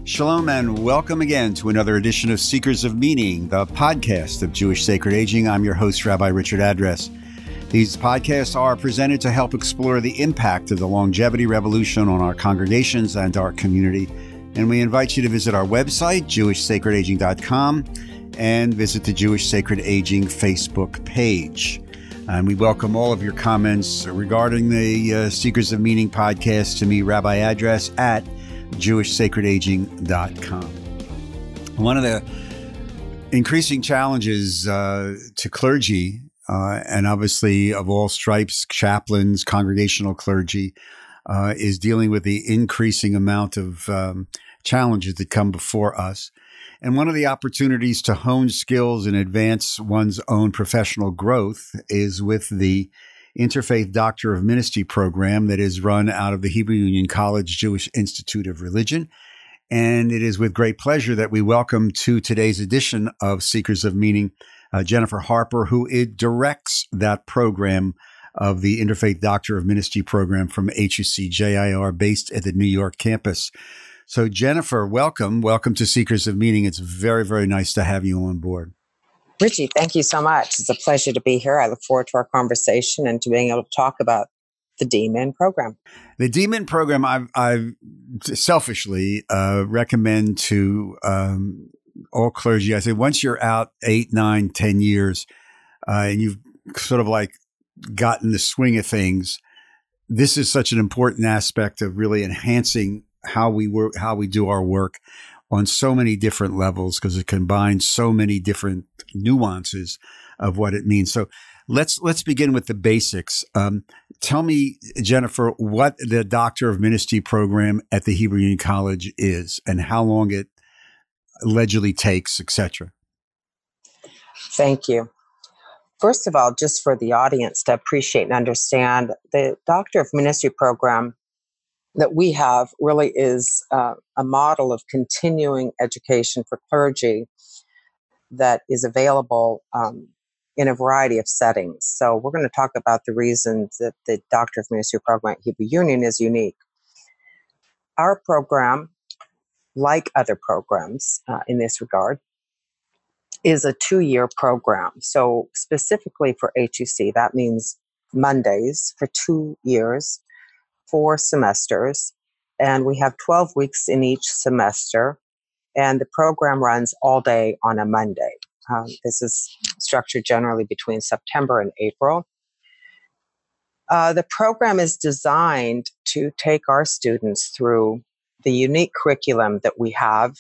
Shalom and welcome again to another edition of Seekers of Meaning, the podcast of Jewish Sacred Aging. I'm your host, Rabbi Richard Address. These podcasts are presented to help explore the impact of the longevity revolution on our congregations and our community. And we invite you to visit our website, jewishsacredaging.com, and visit the Jewish Sacred Aging Facebook page. And we welcome all of your comments regarding the Seekers of Meaning podcast to me, Rabbi Address, at jewishsacredaging.com. One of the increasing challenges to clergy, and obviously of all stripes, chaplains, congregational clergy, is dealing with the increasing amount of challenges that come before us. And one of the opportunities to hone skills and advance one's own professional growth is with the Interfaith Doctor of Ministry program that is run out of the Hebrew Union College Jewish Institute of Religion. And it is with great pleasure that we welcome to today's edition of Seekers of Meaning, Jennifer Harper, who directs that program of the Interfaith Doctor of Ministry program from HUC-JIR based at the New York campus. So Jennifer, welcome. Welcome to Seekers of Meaning. It's very, very nice to have you on board. Richie, thank you so much. It's a pleasure to be here. I look forward to our conversation and to being able to talk about the DMIN program. The DMIN program, I selfishly recommend to all clergy. I say once you're out 8, 9, 10 years, and you've sort of like gotten the swing of things, this is such an important aspect of really enhancing how we work, how we do our work on so many different levels, because it combines so many different nuances of what it means. So let's begin with the basics. Tell me, Jennifer, what the Doctor of Ministry program at the Hebrew Union College is and how long it allegedly takes, etc. Thank you. First of all, just for the audience to appreciate and understand, the Doctor of Ministry program that we have really is a model of continuing education for clergy that is available in a variety of settings. So we're going to talk about the reasons that the Doctor of Ministry program at Hebrew Union is unique. Our program, like other programs in this regard, is a 2-year program. So specifically for HUC, that means Mondays for 2 years, 4 semesters, and we have 12 weeks in each semester, and the program runs all day on a Monday. This is structured generally between September and April. The program is designed to take our students through the unique curriculum that we have,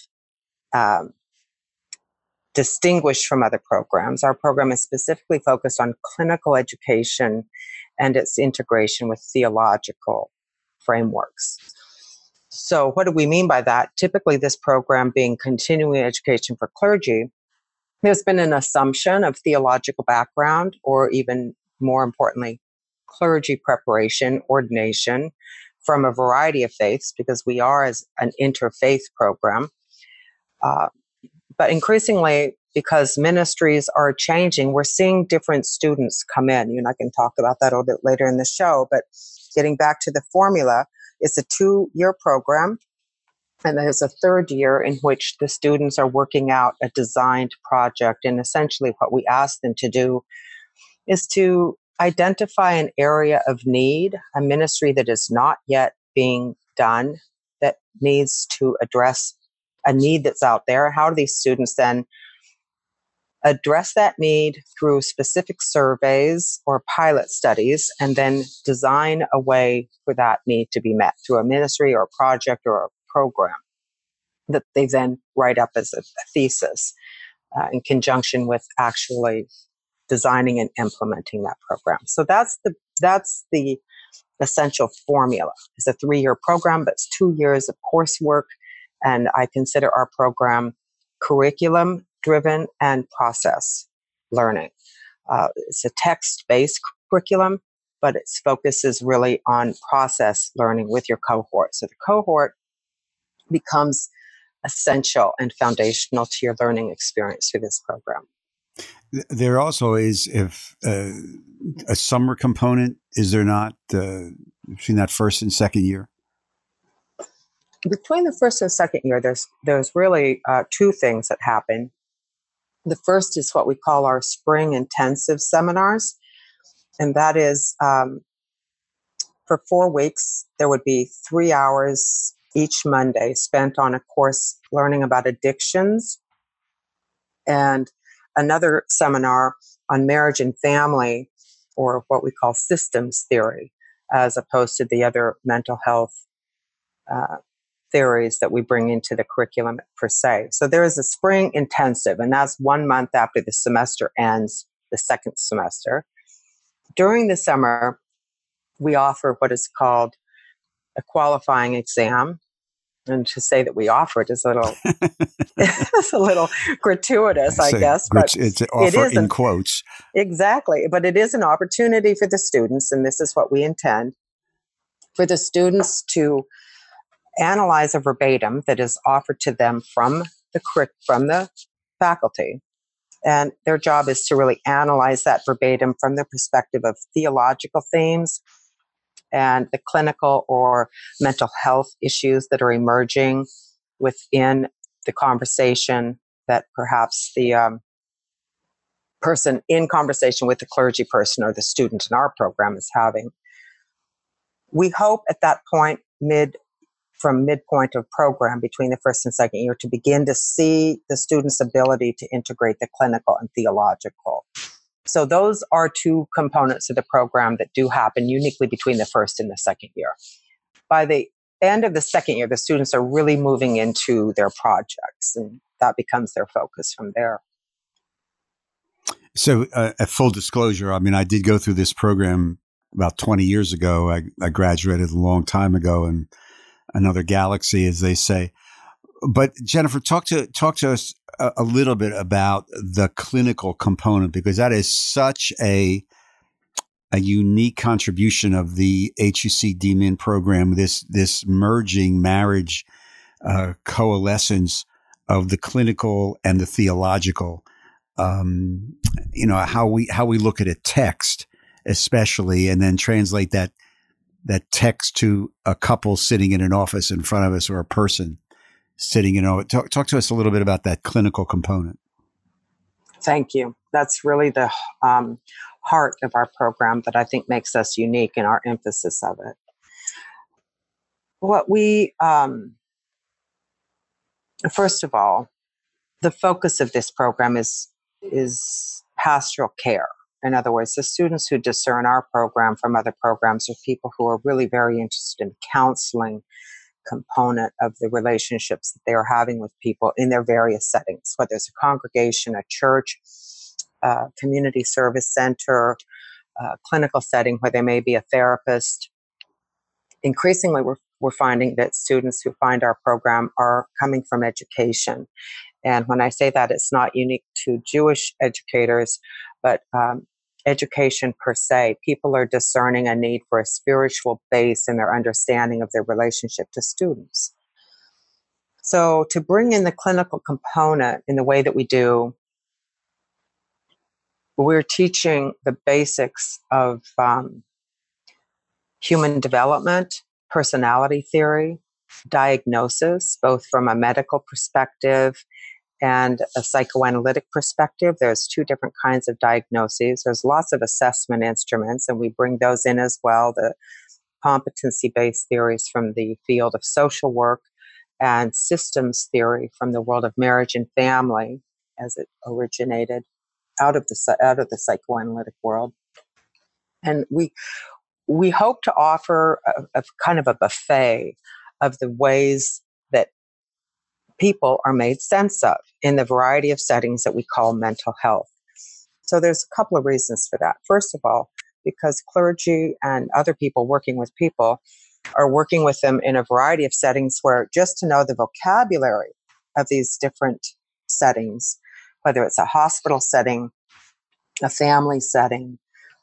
distinguished from other programs. Our program is specifically focused on clinical education and its integration with theological frameworks. So what do we mean by that? Typically, this program being continuing education for clergy, there's been an assumption of theological background, or even more importantly, clergy preparation, ordination from a variety of faiths, because we are as an interfaith program. But increasingly, because ministries are changing, we're seeing different students come in. You and I can talk about that a little bit later in the show, but getting back to the formula, it's a 2-year program, and there's a 3rd year in which the students are working out a designed project. And essentially what we ask them to do is to identify an area of need, a ministry that is not yet being done, that needs to address a need that's out there. How do these students then address that need through specific surveys or pilot studies, and then design a way for that need to be met through a ministry or a project or a program that they then write up as a thesis in conjunction with actually designing and implementing that program. So that's the essential formula. It's a 3-year program, but it's 2 years of coursework, and I consider our program curriculum driven and process learning. It's a text-based curriculum, but its focus is really on process learning with your cohort. So the cohort becomes essential and foundational to your learning experience through this program. There also is a summer component, is there not, between that first and second year? Between the first and second year, there's really two things that happen. The first is what we call our spring intensive seminars, and that is for 4 weeks, there would be 3 hours each Monday spent on a course learning about addictions, and another seminar on marriage and family, or what we call systems theory, as opposed to the other mental health theories that we bring into the curriculum per se. So there is a spring intensive, and that's 1 month after the semester ends, the second semester. During the summer, we offer what is called a qualifying exam. And to say that we offer it is a little, it's a little gratuitous, I guess. But it's an offer in quotes. Exactly. But it is an opportunity for the students, and this is what we intend, for the students to analyze a verbatim that is offered to them from the faculty. And their job is to really analyze that verbatim from the perspective of theological themes and the clinical or mental health issues that are emerging within the conversation that perhaps the person in conversation with the clergy person or the student in our program is having. We hope at that point, from midpoint of program between the first and second year, to begin to see the student's ability to integrate the clinical and theological. So those are two components of the program that do happen uniquely between the first and the second year. By the end of the second year, the students are really moving into their projects, and that becomes their focus from there. So a full disclosure, I mean, I did go through this program about 20 years ago. I graduated a long time ago in another galaxy, as they say. But Jennifer, talk to us a little bit about the clinical component, because that is such a unique contribution of the HUC DMin program. This merging marriage coalescence of the clinical and the theological. How we look at a text, especially, and then translate that text to a couple sitting in an office in front of us, or a person sitting in. Talk to us a little bit about that clinical component. Thank you. That's really the heart of our program that I think makes us unique in our emphasis of it. What we, first of all, the focus of this program is pastoral care. In other words, the students who discern our program from other programs are people who are really very interested in counseling component of the relationships that they are having with people in their various settings, whether it's a congregation, a church, a community service center, a clinical setting where they may be a therapist. Increasingly, we're finding that students who find our program are coming from education. And when I say that, it's not unique to Jewish educators, but education per se. People are discerning a need for a spiritual base in their understanding of their relationship to students. So to bring in the clinical component in the way that we do, we're teaching the basics of human development, personality theory, diagnosis, both from a medical perspective and a psychoanalytic perspective. There's two different kinds of diagnoses. There's lots of assessment instruments, and we bring those in as well, the competency-based theories from the field of social work, and systems theory from the world of marriage and family, as it originated out of the psychoanalytic world. And we hope to offer a kind of a buffet of the ways that people are made sense of in the variety of settings that we call mental health. So there's a couple of reasons for that. First of all, because clergy and other people working with people are working with them in a variety of settings where just to know the vocabulary of these different settings, whether it's a hospital setting, a family setting,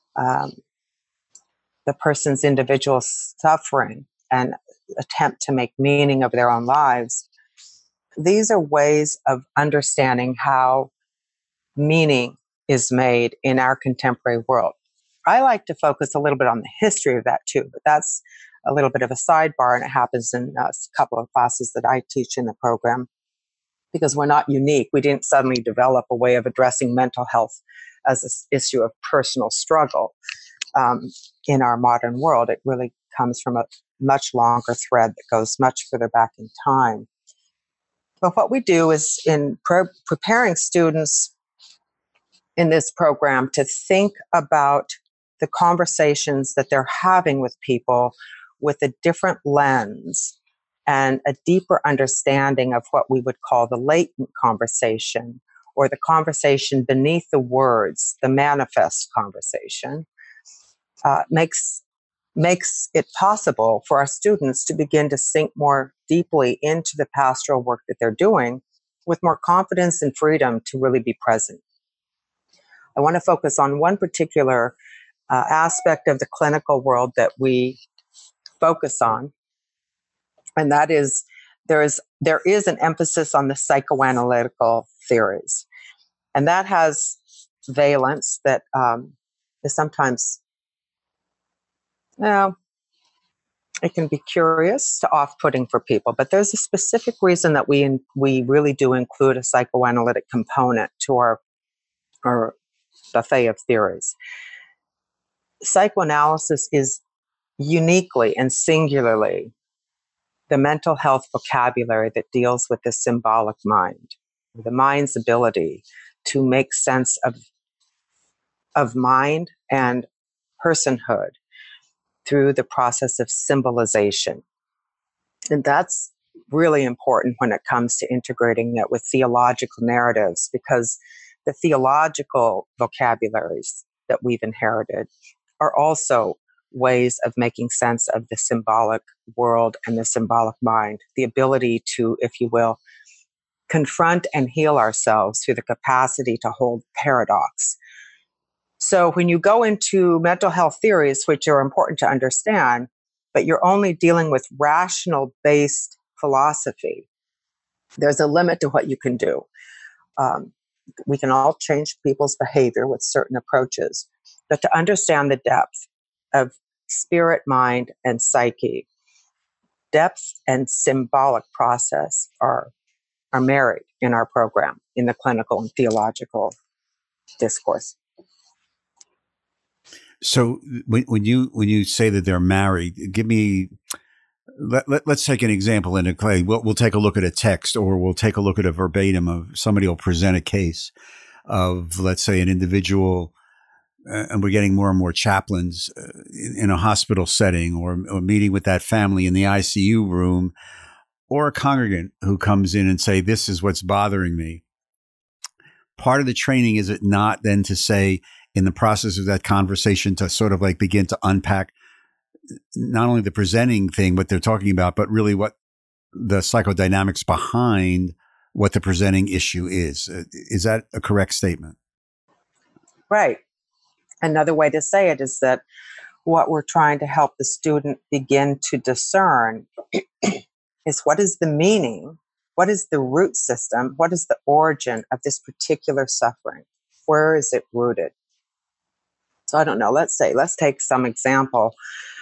the person's individual suffering and attempt to make meaning of their own lives, these are ways of understanding how meaning is made in our contemporary world. I like to focus a little bit on the history of that too, but that's a little bit of a sidebar, and it happens in a couple of classes that I teach in the program, because we're not unique. We didn't suddenly develop a way of addressing mental health as an issue of personal struggle in our modern world. It really comes from a much longer thread that goes much further back in time. But what we do is in preparing students in this program to think about the conversations that they're having with people with a different lens and a deeper understanding of what we would call the latent conversation, or the conversation beneath the words, the manifest conversation, makes it possible for our students to begin to sink more deeply into the pastoral work that they're doing with more confidence and freedom to really be present. I want to focus on one particular aspect of the clinical world that we focus on, and that is there is an emphasis on the psychoanalytical theories, and that has valence that is sometimes, it can be curious to off-putting for people, but there's a specific reason that we really do include a psychoanalytic component to our buffet of theories. Psychoanalysis is uniquely and singularly the mental health vocabulary that deals with the symbolic mind, the mind's ability to make sense of mind and personhood through the process of symbolization. And that's really important when it comes to integrating it with theological narratives, because the theological vocabularies that we've inherited are also ways of making sense of the symbolic world and the symbolic mind, the ability to, if you will, confront and heal ourselves through the capacity to hold paradox. So when you go into mental health theories, which are important to understand, but you're only dealing with rational-based philosophy, there's a limit to what you can do. We can all change people's behavior with certain approaches, but to understand the depth of spirit, mind, and psyche, depth and symbolic process are married in our program, in the clinical and theological discourse. So when you say that they're married, give me let's take an example in a clay. We'll take a look at a text, or we'll take a look at a verbatim of somebody will present a case of, let's say, an individual, and we're getting more and more chaplains in a hospital setting, or meeting with that family in the ICU room, or a congregant who comes in and say, this is what's bothering me. Part of the training, is it not then to say, in the process of that conversation, to sort of like begin to unpack not only the presenting thing, what they're talking about, but really what the psychodynamics behind what the presenting issue is? Is that a correct statement? Right. Another way to say it is that what we're trying to help the student begin to discern is, what is the meaning? What is the root system? What is the origin of this particular suffering? Where is it rooted? So I don't know, let's take some example.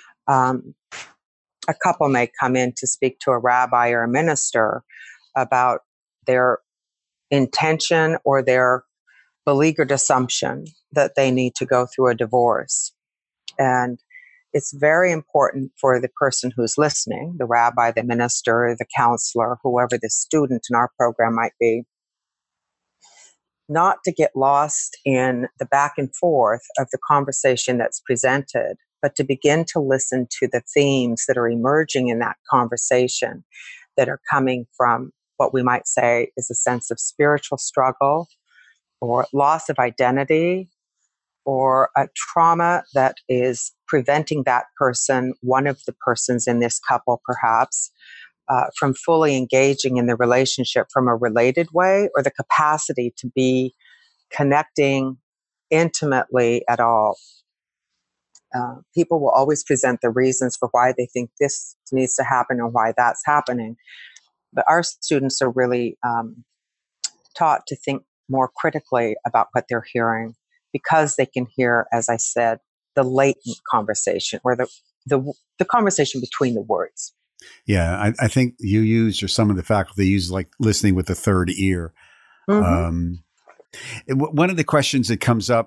A couple may come in to speak to a rabbi or a minister about their intention or their beleaguered assumption that they need to go through a divorce. And it's very important for the person who's listening, the rabbi, the minister, the counselor, whoever the student in our program might be, not to get lost in the back and forth of the conversation that's presented, but to begin to listen to the themes that are emerging in that conversation, that are coming from what we might say is a sense of spiritual struggle, or loss of identity, or a trauma that is preventing that person, one of the persons in this couple perhaps, from fully engaging in the relationship from a related way, or the capacity to be connecting intimately at all. People will always present the reasons for why they think this needs to happen or why that's happening. But our students are really taught to think more critically about what they're hearing, because they can hear, as I said, the latent conversation, or the conversation between the words. Yeah, I think you use, or some of the faculty use, like listening with the third ear. Mm-hmm. One of the questions that comes up,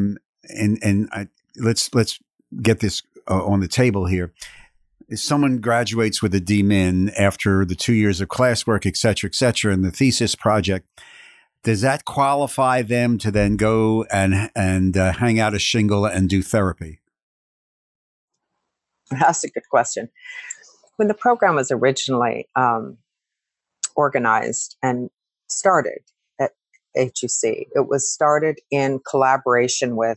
let's get this on the table here. If someone graduates with a DMin after the 2 years of classwork, et cetera, and the thesis project, does that qualify them to then go and hang out a shingle and do therapy? That's a good question. When the program was originally organized and started at HUC, it was started in collaboration with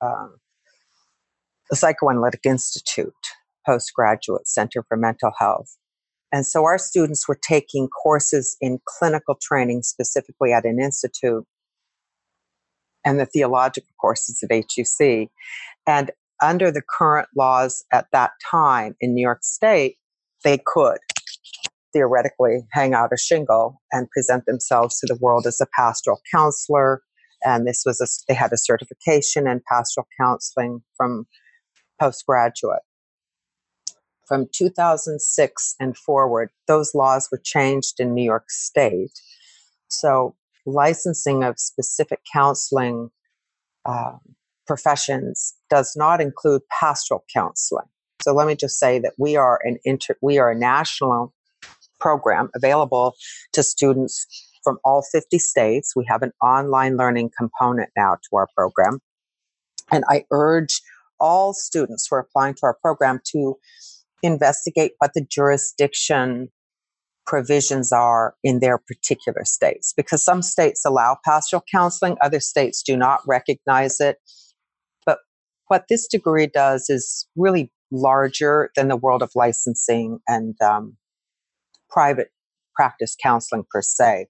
the Psychoanalytic Institute Postgraduate Center for Mental Health. And so our students were taking courses in clinical training, specifically at an institute, and the theological courses at HUC. And under the current laws at that time in New York State, they could theoretically hang out a shingle and present themselves to the world as a pastoral counselor. And they had a certification in pastoral counseling from postgraduate. From 2006 and forward, those laws were changed in New York State. So licensing of specific counseling professions does not include pastoral counseling. So let me just say that we are a national program available to students from all 50 states. We have an online learning component now to our program. And I urge all students who are applying to our program to investigate what the jurisdiction provisions are in their particular states, because some states allow pastoral counseling, other states do not recognize it. But what this degree does is really larger than the world of licensing and private practice counseling per se.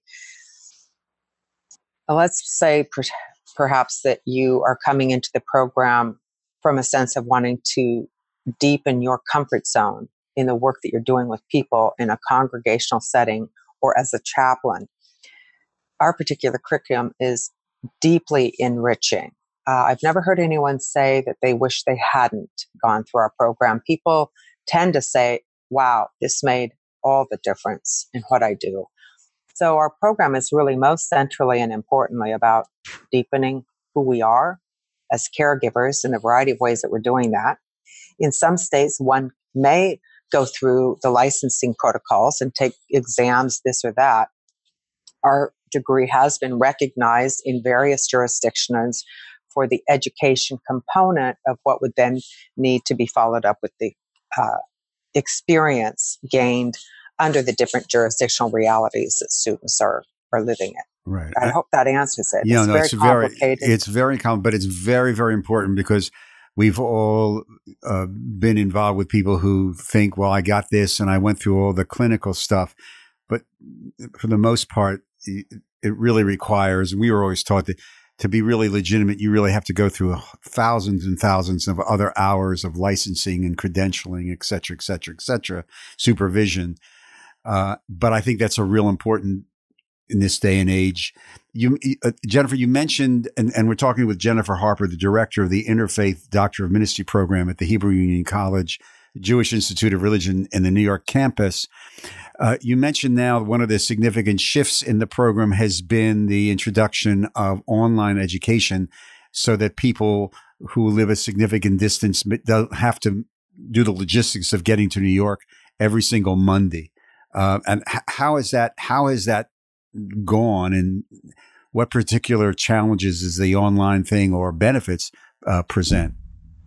Let's say perhaps that you are coming into the program from a sense of wanting to deepen your comfort zone in the work that you're doing with people in a congregational setting or as a chaplain. Our particular curriculum is deeply enriching. I've never heard anyone say that they wish they hadn't gone through our program. People tend to say, wow, this made all the difference in what I do. So our program is really most centrally and importantly about deepening who we are as caregivers in a variety of ways that we're doing that. In some states, one may go through the licensing protocols and take exams, this or that. Our degree has been recognized in various jurisdictions for the education component of what would then need to be followed up with the experience gained under the different jurisdictional realities that students are living in. Right. I hope that answers it. Yeah, It's very complicated. It's very common, but it's very, very important because we've all been involved with people who think, well, I got this and I went through all the clinical stuff. But for the most part, it really requires, and we were always taught that to be really legitimate, you really have to go through thousands and thousands of other hours of licensing and credentialing, et cetera, supervision. But I think that's a real important in this day and age. Jennifer, you mentioned, and we're talking with Jennifer Harper, the director of the Interfaith Doctor of Ministry program at the Hebrew Union College, Jewish Institute of Religion in the New York campus. You mentioned now one of the significant shifts in the program has been the introduction of online education so that people who live a significant distance don't have to do the logistics of getting to New York every single Monday. And how has that gone, and what particular challenges does the online thing or benefits present?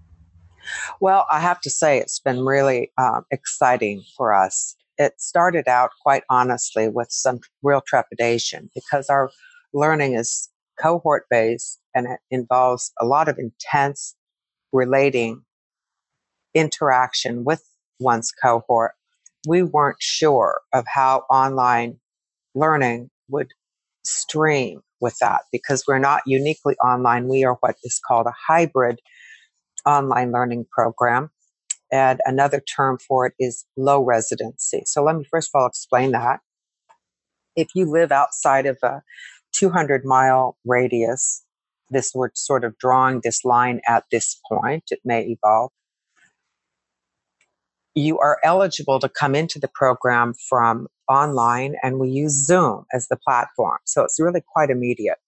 Well, I have to say it's been really exciting for us. It started out, quite honestly, with some real trepidation because our learning is cohort-based and it involves a lot of intense relating interaction with one's cohort. We weren't sure of how online learning would stream with that because we're not uniquely online. We are what is called a hybrid online learning program. And another term for it is low residency. So let me first of all explain that. If you live outside of a 200-mile radius, we're sort of drawing this line at this point. It may evolve. you are eligible to come into the program from online, and we use Zoom as the platform. So it's really quite immediate.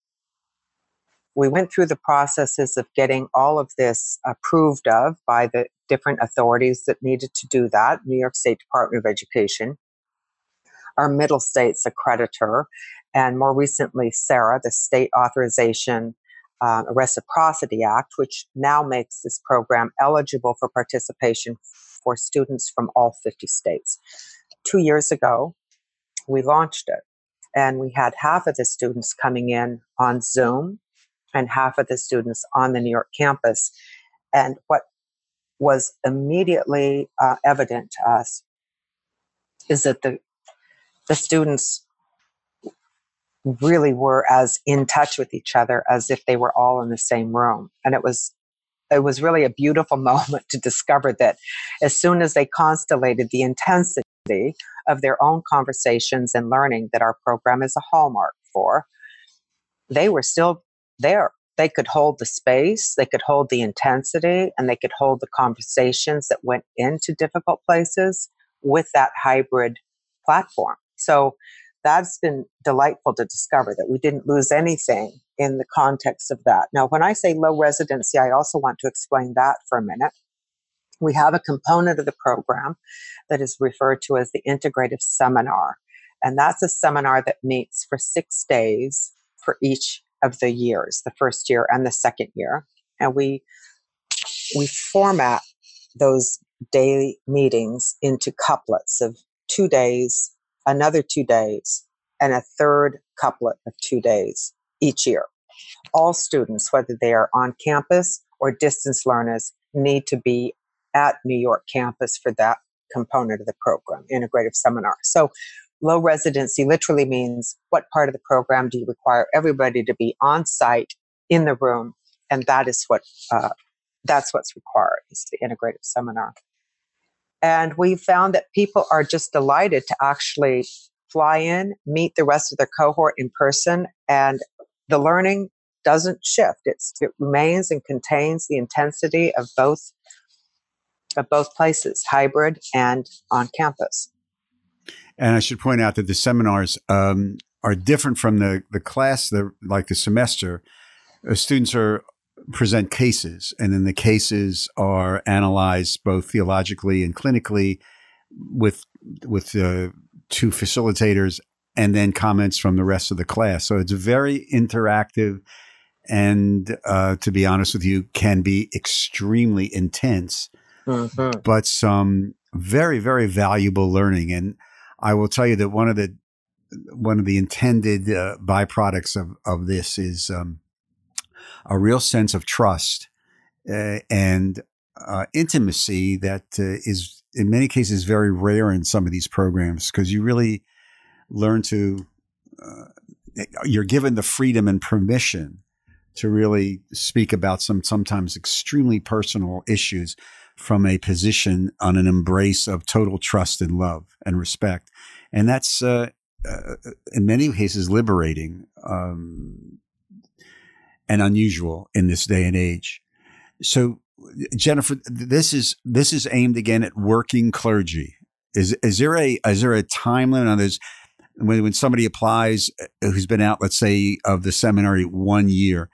We went through the processes of getting all of this approved of by the different authorities that needed to do that. New York State Department of Education, our Middle States accreditor, and more recently, SARA, the State Authorization Reciprocity Act, which now makes this program eligible for participation for students from all 50 states. 2 years ago, we launched it, and we had half of the students coming in on Zoom and half of the students on the New York campus. And what was immediately evident to us is that the students really were as in touch with each other as if they were all in the same room. And it was really a beautiful moment to discover that as soon as they constellated the intensity of their own conversations and learning that our program is a hallmark for, they were still there. They could hold the space, they could hold the intensity, and they could hold the conversations that went into difficult places with that hybrid platform. So that's been delightful to discover that we didn't lose anything in the context of that. Now, when I say low residency, I also want to explain that for a minute. We have a component of the program that is referred to as the integrative seminar. And that's a seminar that meets for 6 days for each of the years, the first year and the second year. And we format those daily meetings into couplets of 2 days, another 2 days, and a third couplet of 2 days each year. All students, whether they are on campus or distance learners, need to be at New York campus for that component of the program, integrative seminar. So low residency literally means what part of the program do you require everybody to be on site in the room, and that's what's required, is the integrative seminar. And we found that people are just delighted to actually fly in, meet the rest of their cohort in person, and the learning doesn't shift. It remains and contains the intensity of both places, hybrid and on campus. And I should point out that the seminars are different from the class, like the semester. Students present cases, and then the cases are analyzed both theologically and clinically with two facilitators, and then comments from the rest of the class. So it's very interactive, and to be honest with you, can be extremely intense, but some very, very valuable learning. And I will tell you that one of the intended byproducts of this is a real sense of trust and intimacy that is in many cases very rare in some of these programs, because you really learn to you're given the freedom and permission to really speak about some sometimes extremely personal issues from a position on an embrace of total trust and love and respect. And that's in many cases liberating and unusual in this day and age. So, Jennifer, this is aimed again at working clergy. Is there a time limit on this? When somebody applies who's been out, let's say, of the seminary 1 year,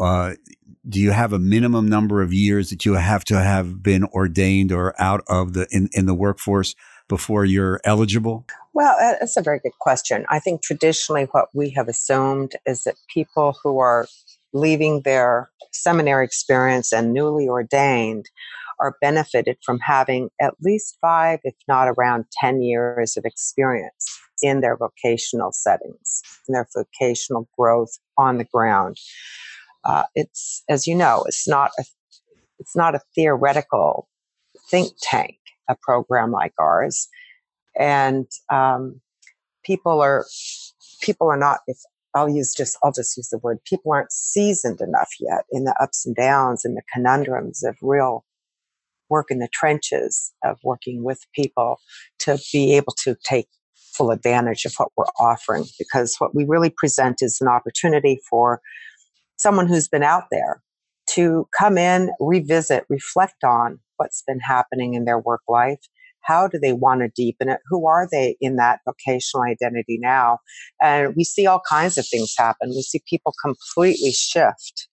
do you have a minimum number of years that you have to have been ordained or out of in the workforce before you're eligible? Well, that's a very good question. I think traditionally what we have assumed is that people who are leaving their seminary experience and newly ordained are benefited from having at least 5, if not around 10 years of experience in their vocational settings, in their vocational growth on the ground. It's, as you know, it's not a theoretical think tank, a program like ours, and people are not. I'll just use the word. People aren't seasoned enough yet in the ups and downs and the conundrums of real work in the trenches of working with people to be able to take full advantage of what we're offering. Because what we really present is an opportunity for someone who's been out there to come in, revisit, reflect on what's been happening in their work life, How do they want to deepen it? Who are they in that vocational identity now? And we see all kinds of things happen. We see people completely shift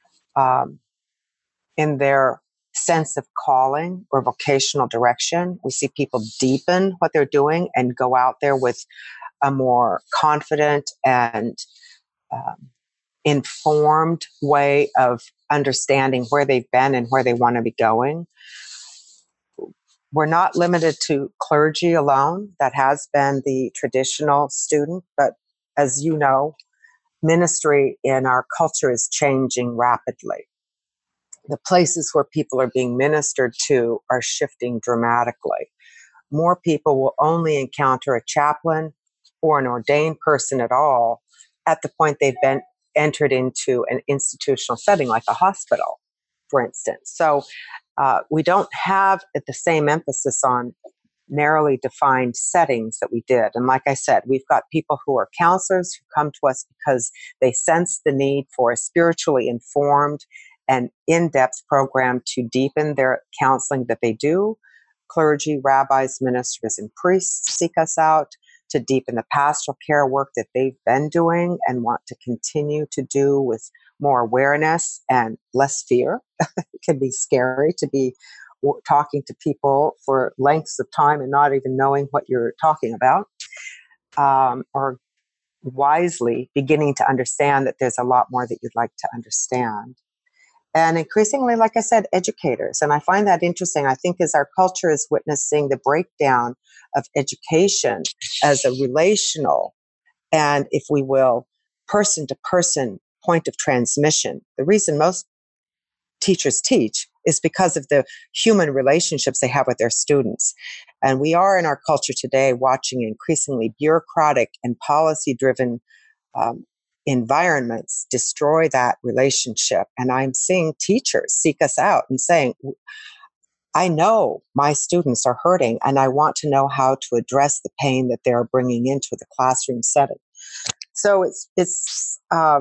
in their sense of calling or vocational direction. We see people deepen what they're doing and go out there with a more confident and informed way of understanding where they've been and where they want to be going. We're not limited to clergy alone. That has been the traditional student, but as you know, ministry in our culture is changing rapidly. The places where people are being ministered to are shifting dramatically. More people will only encounter a chaplain or an ordained person at all at the point they've been entered into an institutional setting like a hospital, for instance. So we don't have the same emphasis on narrowly defined settings that we did. And like I said, we've got people who are counselors who come to us because they sense the need for a spiritually informed and in-depth program to deepen their counseling that they do. Clergy, rabbis, ministers, and priests seek us out to deepen the pastoral care work that they've been doing and want to continue to do with more awareness and less fear. It can be scary to be talking to people for lengths of time and not even knowing what you're talking about, or wisely beginning to understand that there's a lot more that you'd like to understand. And increasingly, like I said, educators. And I find that interesting. I think as our culture is witnessing the breakdown of education as a relational and, if we will, person-to-person point of transmission, the reason most teachers teach is because of the human relationships they have with their students. And we are in our culture today watching increasingly bureaucratic and policy-driven environments destroy that relationship. And I'm seeing teachers seek us out and saying, I know my students are hurting and I want to know how to address the pain that they're bringing into the classroom setting. So it's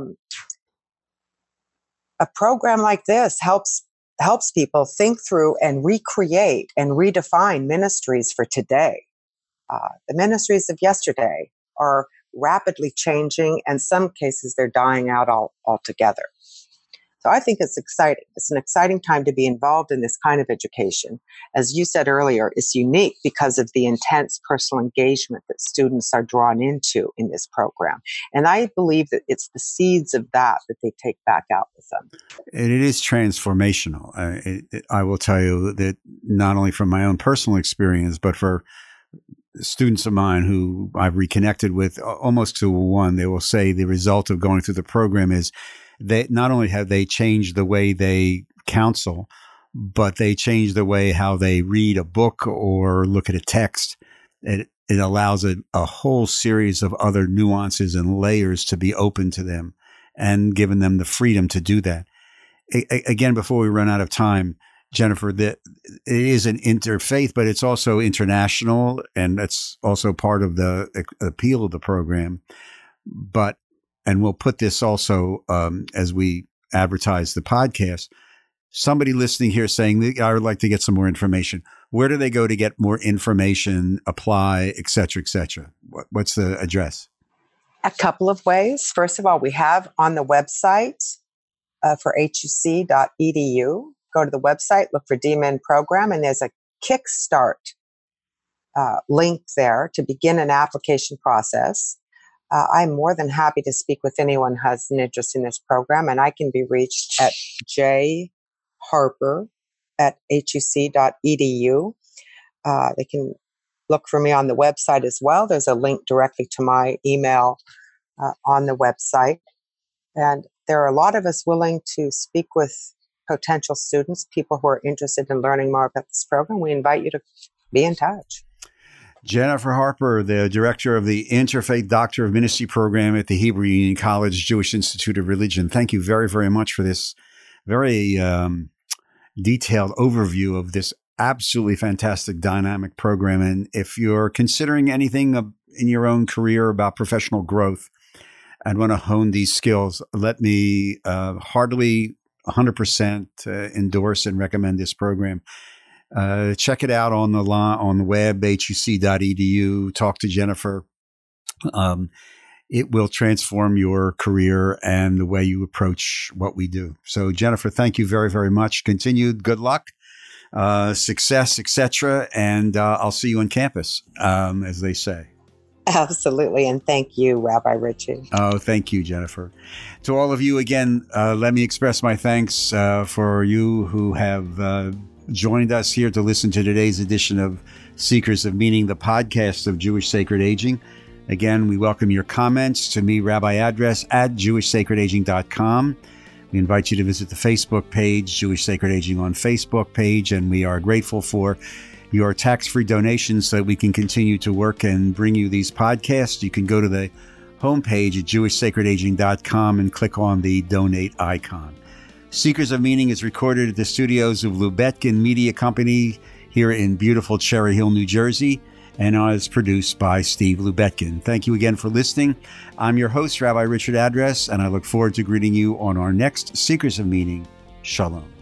a program like this helps people think through and recreate and redefine ministries for today. The ministries of yesterday are rapidly changing, and some cases they're dying out altogether. So I think it's exciting. It's an exciting time to be involved in this kind of education. As you said earlier, it's unique because of the intense personal engagement that students are drawn into in this program. And I believe that it's the seeds of that they take back out with them. And it is transformational. I will tell you that not only from my own personal experience, but for students of mine who I've reconnected with almost to one, they will say the result of going through the program is they not only have they changed the way they counsel, but they change the way how they read a book or look at a text. It allows a whole series of other nuances and layers to be open to them and given them the freedom to do that. Again, before we run out of time, Jennifer, it is an interfaith, but it's also international, and that's also part of the appeal of the program. And we'll put this also as we advertise the podcast. Somebody listening here saying, I would like to get some more information. Where do they go to get more information, apply, et cetera, et cetera? What's the address? A couple of ways. First of all, we have on the website for huc.edu. Go to the website, look for DMin program, and there's a Kickstart link there to begin an application process. I'm more than happy to speak with anyone who has an interest in this program, and I can be reached at jharper@huc.edu. They can look for me on the website as well. There's a link directly to my email on the website. And there are a lot of us willing to speak with potential students, people who are interested in learning more about this program. We invite you to be in touch. Jennifer Harper, the director of the Interfaith Doctor of Ministry program at the Hebrew Union College Jewish Institute of Religion. Thank you very, very much for this very detailed overview of this absolutely fantastic dynamic program. And if you're considering anything in your own career about professional growth and want to hone these skills, let me heartily 100% endorse and recommend this program. check it out on the web, huc.edu. Talk to Jennifer. It will transform your career and the way you approach what we do. So, Jennifer, thank you very, very much. Continued good luck, success, etc. And I'll see you on campus, as they say. Absolutely. And thank you, Rabbi Richard. Oh, thank you, Jennifer. To all of you, again, let me express my thanks for you who have joined us here to listen to today's edition of Seekers of Meaning, the podcast of Jewish Sacred Aging. Again, we welcome your comments to me, Rabbi Address at jewishsacredaging.com. We invite you to visit the Facebook page, Jewish Sacred Aging on Facebook page, and we are grateful for your tax-free donations so that we can continue to work and bring you these podcasts. You can go to the homepage at jewishsacredaging.com and click on the donate icon. Seekers of Meaning is recorded at the studios of Lubetkin Media Company here in beautiful Cherry Hill, New Jersey, and is produced by Steve Lubetkin. Thank you again for listening. I'm your host, Rabbi Richard Address, and I look forward to greeting you on our next Seekers of Meaning. Shalom.